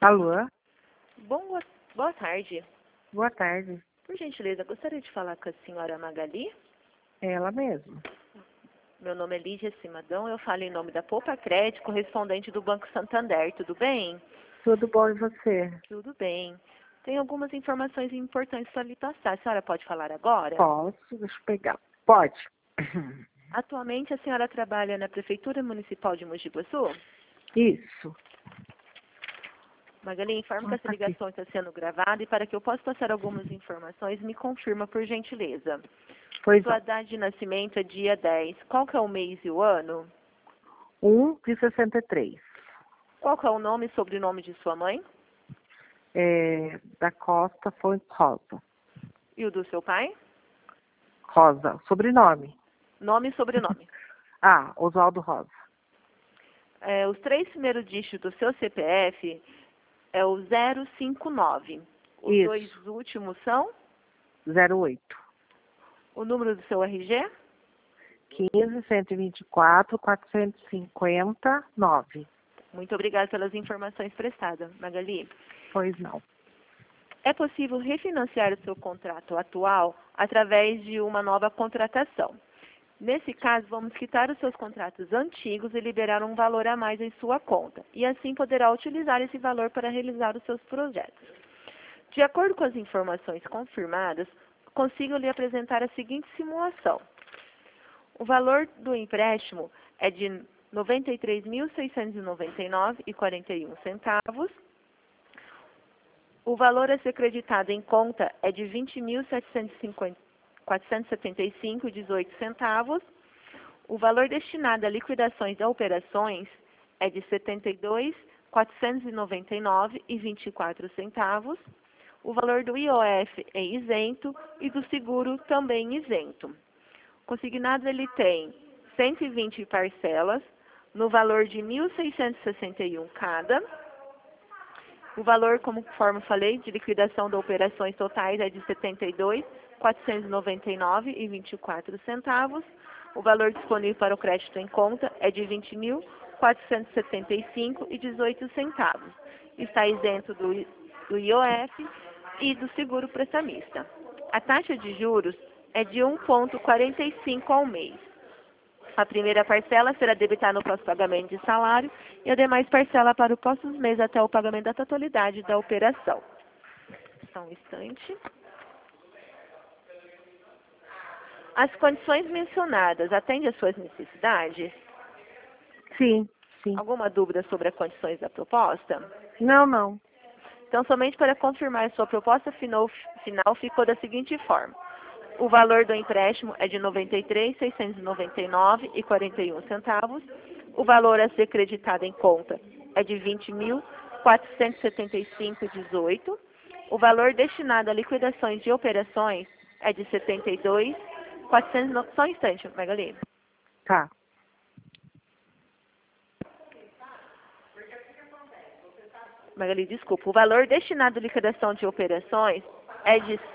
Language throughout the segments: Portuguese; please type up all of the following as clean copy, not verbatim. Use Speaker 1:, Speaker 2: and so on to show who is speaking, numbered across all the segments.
Speaker 1: Alô?
Speaker 2: Boa tarde.
Speaker 1: Boa tarde.
Speaker 2: Por gentileza, gostaria de falar com a senhora Magali.
Speaker 1: É ela mesma.
Speaker 2: Meu nome é Lígia Simadão, eu falo em nome da Poupa Crédito, correspondente do Banco Santander. Tudo bem?
Speaker 1: Tudo bom e você?
Speaker 2: Tudo bem. Tem algumas informações importantes para lhe passar. A senhora pode falar agora?
Speaker 1: Posso? Deixa eu pegar. Pode.
Speaker 2: Atualmente, a senhora trabalha na Prefeitura Municipal de Mogi Guaçu?
Speaker 1: Isso.
Speaker 2: Magali, informe que essa
Speaker 1: Aqui.
Speaker 2: ligação está sendo gravada e para que eu possa passar algumas informações, me confirma, por gentileza.
Speaker 1: Pois
Speaker 2: Sua
Speaker 1: não.
Speaker 2: data de nascimento é dia 10. Qual que é o mês e o ano?
Speaker 1: 1 de 63.
Speaker 2: Qual que é o nome e sobrenome de sua mãe?
Speaker 1: Da Costa Fontes Rosa.
Speaker 2: E o do seu pai?
Speaker 1: Rosa. Sobrenome.
Speaker 2: Nome e sobrenome.
Speaker 1: Oswaldo Rosa.
Speaker 2: Os 3 primeiros dígitos do seu CPF é o 059. Os
Speaker 1: Isso.
Speaker 2: 2 últimos são
Speaker 1: 08.
Speaker 2: o número do seu RG?
Speaker 1: 15.124.459.
Speaker 2: Muito obrigada pelas informações prestadas, Magali.
Speaker 1: Pois não.
Speaker 2: É possível refinanciar o seu contrato atual através de uma nova contratação. Nesse caso, vamos quitar os seus contratos antigos e liberar um valor a mais em sua conta. E assim poderá utilizar esse valor para realizar os seus projetos. De acordo com as informações confirmadas, consigo lhe apresentar a seguinte simulação. O valor do empréstimo é de R$ 93.699,41. O valor a ser creditado em conta é de R$ 20.475,18. O valor destinado a liquidações e operações é de R$ 72.499,24. O valor do IOF é isento e do seguro também isento. Consignado ele tem 120 parcelas no valor de R$ 1.661 cada. O valor, conforme falei, de liquidação de operações totais é de R$ 72.499,24. O valor disponível para o crédito em conta é de R$ 20.475,18. Está isento do IOF e do seguro prestamista. A taxa de juros é de 1,45 ao mês. A primeira parcela será debitada no próximo pagamento de salário e a demais parcela para o próximo mês até o pagamento da totalidade da operação. Só um instante. As condições mencionadas atendem às suas necessidades?
Speaker 1: Sim.
Speaker 2: Alguma dúvida sobre as condições da proposta?
Speaker 1: Não.
Speaker 2: Então, somente para confirmar, a sua proposta final ficou da seguinte forma. O valor do empréstimo é de R$ 93.699,41. O valor a ser creditado em conta é de R$ 20.475,18. O valor destinado a liquidações de operações é de R$ 72.400. Só um instante, Magali.
Speaker 1: Tá.
Speaker 2: Magali, desculpa. O valor destinado à liquidação de operações é de R$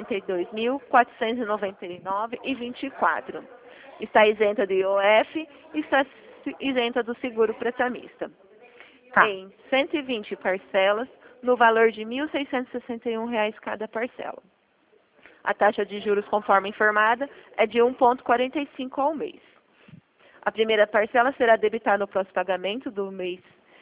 Speaker 2: 72.499,24. Está isenta do IOF e está isenta do seguro prestamista.
Speaker 1: Tá.
Speaker 2: Em 120 parcelas, no valor de R$ 1.661 cada parcela. A taxa de juros, conforme informada, é de 1,45 ao mês. A primeira parcela será debitada no próximo pagamento do mês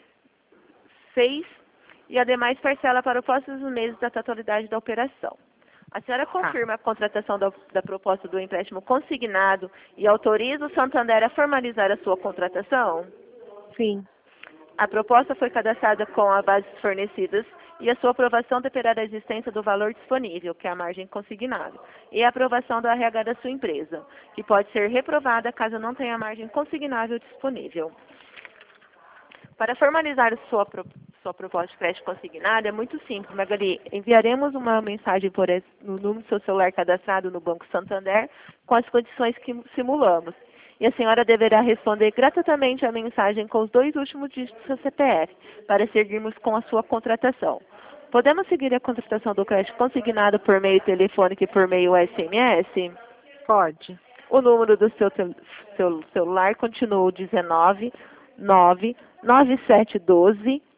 Speaker 2: 6 e a demais parcela para os próximos meses da totalidade da operação. A senhora confirma a contratação da proposta do empréstimo consignado e autoriza o Santander a formalizar a sua contratação?
Speaker 1: Sim.
Speaker 2: A proposta foi cadastrada com as bases fornecidas e a sua aprovação dependerá da existência do valor disponível, que é a margem consignada, e a aprovação do RH da sua empresa, que pode ser reprovada caso não tenha margem consignável disponível. Para formalizar sua proposta de crédito consignada é muito simples, Magali. Enviaremos uma mensagem no número do seu celular cadastrado no Banco Santander com as condições que simulamos. E a senhora deverá responder gratuitamente a mensagem com os 2 últimos dígitos do seu CPF para seguirmos com a sua contratação. Podemos seguir a contratação do crédito consignado por meio telefônico e por meio SMS?
Speaker 1: Pode.
Speaker 2: O número do seu celular continua o 19 99712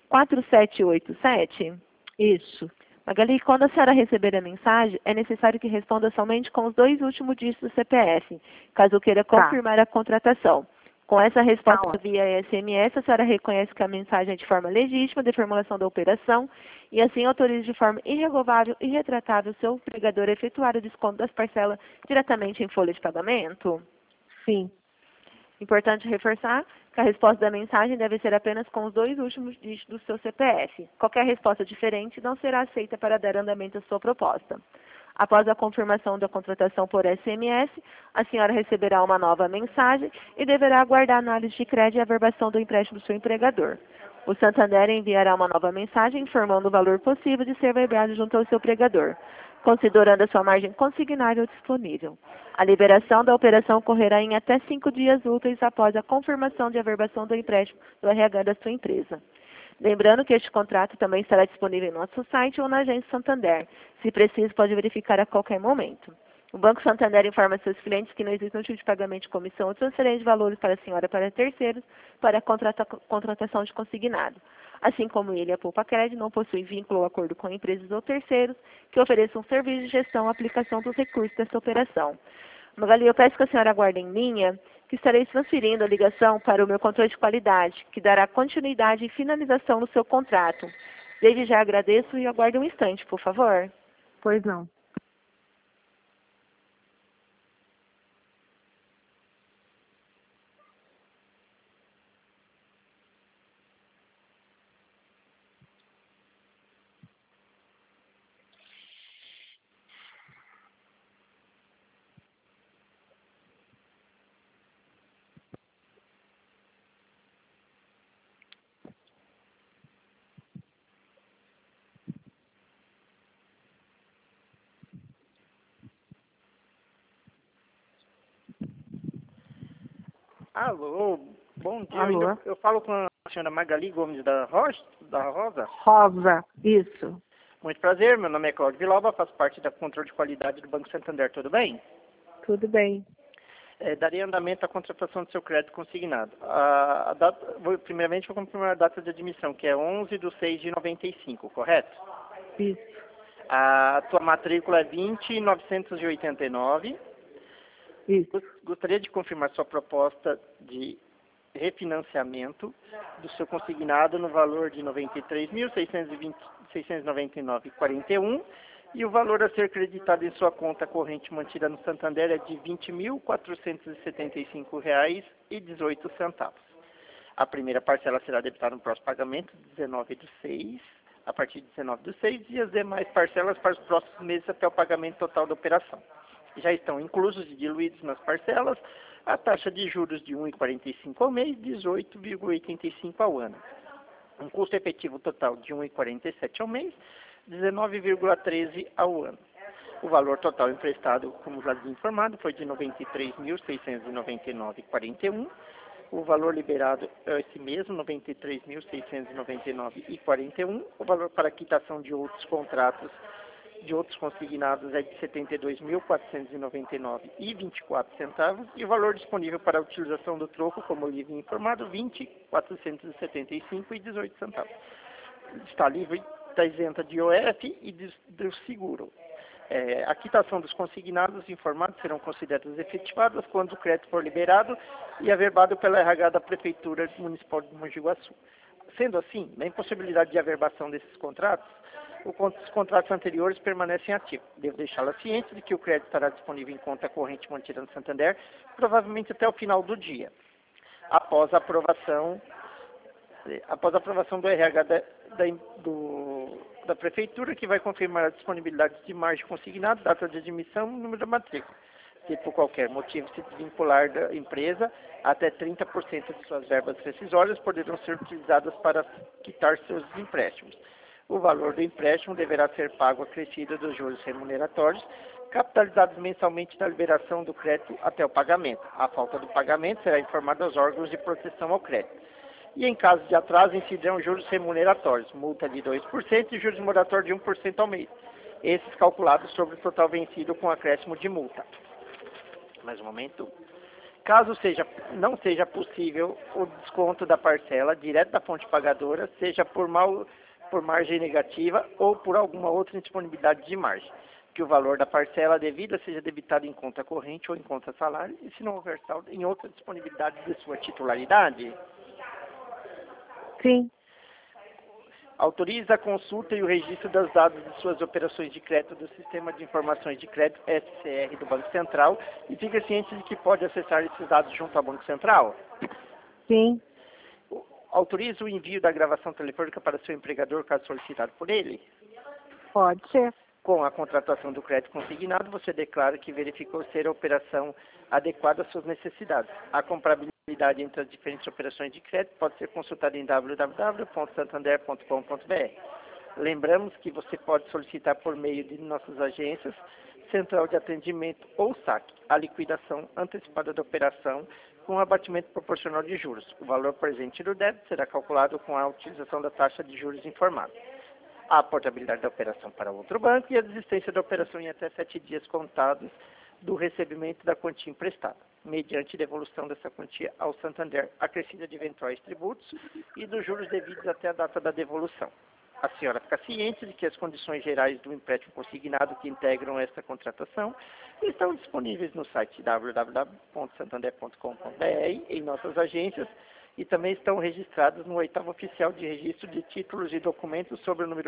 Speaker 2: 4787?
Speaker 1: Isso.
Speaker 2: Magali, quando a senhora receber a mensagem, é necessário que responda somente com os 2 últimos dígitos do CPF, caso queira confirmar a contratação. Com essa resposta
Speaker 1: ótimo.
Speaker 2: via SMS, a senhora reconhece que a mensagem é de forma legítima, de formulação da operação, e assim autoriza de forma irrevogável e retratável o seu empregador a efetuar o desconto das parcelas diretamente em folha de pagamento?
Speaker 1: Sim.
Speaker 2: Importante reforçar que a resposta da mensagem deve ser apenas com os 2 últimos dígitos do seu CPF. Qualquer resposta diferente não será aceita para dar andamento à sua proposta. Após a confirmação da contratação por SMS, a senhora receberá uma nova mensagem e deverá aguardar a análise de crédito e averbação do empréstimo do seu empregador. O Santander enviará uma nova mensagem informando o valor possível de ser averbado junto ao seu empregador, considerando a sua margem consignável ou disponível. A liberação da operação ocorrerá em até 5 dias úteis após a confirmação de averbação do empréstimo do RH da sua empresa. Lembrando que este contrato também estará disponível em nosso site ou na agência Santander. Se preciso, pode verificar a qualquer momento. O Banco Santander informa seus clientes que não existe um tipo de pagamento de comissão ou transferência de valores para a senhora para terceiros para a contratação de consignado. Assim como ele, a Poupa Crédito não possui vínculo ou acordo com empresas ou terceiros que ofereçam serviço de gestão ou aplicação dos recursos dessa operação. Magali, eu peço que a senhora aguarde em linha, que estarei transferindo a ligação para o meu controle de qualidade, que dará continuidade e finalização no seu contrato. Desde já agradeço e aguarde um instante, por favor.
Speaker 1: Pois não.
Speaker 3: Alô, bom dia.
Speaker 1: Alô?
Speaker 3: Eu falo com a senhora Magali Gomes da Rosa.
Speaker 1: Rosa. Isso.
Speaker 3: Muito prazer, meu nome é Cláudio Vilauba, faço parte da controle de qualidade do Banco Santander, tudo bem?
Speaker 1: Tudo bem.
Speaker 3: Darei andamento à contratação do seu crédito consignado. Primeiramente, vou confirmar a data de admissão, que é 11/6/95, correto?
Speaker 1: Isso.
Speaker 3: A tua matrícula é 20.989.
Speaker 1: Isso.
Speaker 3: Gostaria de confirmar sua proposta de refinanciamento do seu consignado no valor de R$ 93.699,41 e o valor a ser creditado em sua conta corrente mantida no Santander é de R$ 20.475,18. A primeira parcela será debitada no próximo pagamento, 19/6, a partir de 19/6, e as demais parcelas para os próximos meses até o pagamento total da operação. Já estão inclusos e diluídos nas parcelas a taxa de juros de 1,45 ao mês, 18,85 ao ano. Um custo efetivo total de 1,47 ao mês, 19,13 ao ano. O valor total emprestado, como já informado, foi de R$ 93.699,41. O valor liberado é esse mesmo, R$ 93.699,41. O valor para quitação de outros contratos de outros consignados é de R$ 72.499,24 e o valor disponível para a utilização do troco, como eu lhe havia informado, R$ 20.475,18. Está livre, está isenta de IOF e do seguro. A quitação dos consignados informados serão consideradas efetivadas quando o crédito for liberado e averbado pela RH da Prefeitura Municipal de Mogi Guaçu. Sendo assim, na impossibilidade de averbação desses contratos, os contratos anteriores permanecem ativos. Devo deixá-la ciente de que o crédito estará disponível em conta corrente mantida no Santander, provavelmente até o final do dia, após a aprovação do RH da Prefeitura, que vai confirmar a disponibilidade de margem consignada, data de admissão e número da matrícula. Se por qualquer motivo se desvincular da empresa, até 30% de suas verbas rescisórias poderão ser utilizadas para quitar seus empréstimos. O valor do empréstimo deverá ser pago acrescido dos juros remuneratórios, capitalizados mensalmente na liberação do crédito até o pagamento. A falta do pagamento será informada aos órgãos de proteção ao crédito. E em caso de atraso, incidirão juros remuneratórios, multa de 2% e juros moratórios de 1% ao mês. Esses calculados sobre o total vencido com acréscimo de multa. Mais um momento. Caso não seja possível o desconto da parcela direto da fonte pagadora, seja por margem negativa ou por alguma outra indisponibilidade de margem, que o valor da parcela devida seja debitado em conta corrente ou em conta salário, e se não houver saldo, em outra disponibilidade de sua titularidade.
Speaker 1: Sim.
Speaker 3: Autoriza a consulta e o registro dos dados de suas operações de crédito do Sistema de Informações de Crédito, SCR, do Banco Central, e fica ciente de que pode acessar esses dados junto ao Banco Central.
Speaker 1: Sim.
Speaker 3: Autoriza o envio da gravação telefônica para seu empregador, caso solicitado por ele.
Speaker 1: Pode ser.
Speaker 3: Com a contratação do crédito consignado, você declara que verificou ser a operação adequada às suas necessidades. A comparabilidade entre as diferentes operações de crédito pode ser consultada em www.santander.com.br. Lembramos que você pode solicitar por meio de nossas agências, Central de Atendimento ou SAC, a liquidação antecipada da operação com abatimento proporcional de juros. O valor presente do débito será calculado com a utilização da taxa de juros informada. A portabilidade da operação para outro banco e a desistência da operação em até 7 dias contados do recebimento da quantia emprestada, mediante devolução dessa quantia ao Santander, acrescida de eventuais tributos e dos juros devidos até a data da devolução. A senhora fica ciente de que as condições gerais do empréstimo consignado que integram esta contratação estão disponíveis no site www.santander.com.br, em nossas agências, e também estão registrados no 8º Oficial de Registro de Títulos e Documentos sobre o número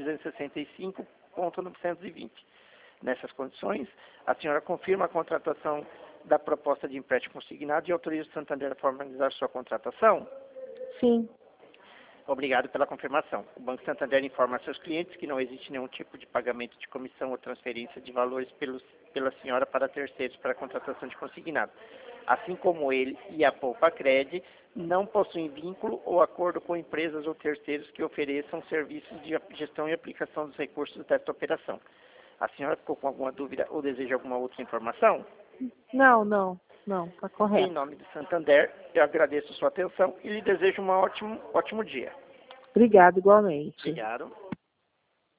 Speaker 3: 1365.920. Nessas condições, a senhora confirma a contratação da proposta de empréstimo consignado e autoriza o Santander a formalizar sua contratação?
Speaker 1: Sim.
Speaker 3: Obrigado pela confirmação. O Banco Santander informa a seus clientes que não existe nenhum tipo de pagamento de comissão ou transferência de valores pela senhora para terceiros para a contratação de consignado. Assim como ele e a Poupacred não possuem vínculo ou acordo com empresas ou terceiros que ofereçam serviços de gestão e aplicação dos recursos desta operação. A senhora ficou com alguma dúvida ou deseja alguma outra informação?
Speaker 1: Não, está
Speaker 3: Em
Speaker 1: correto.
Speaker 3: nome do Santander, eu agradeço sua atenção e lhe desejo um ótimo dia.
Speaker 1: Obrigado, igualmente.
Speaker 3: Obrigado.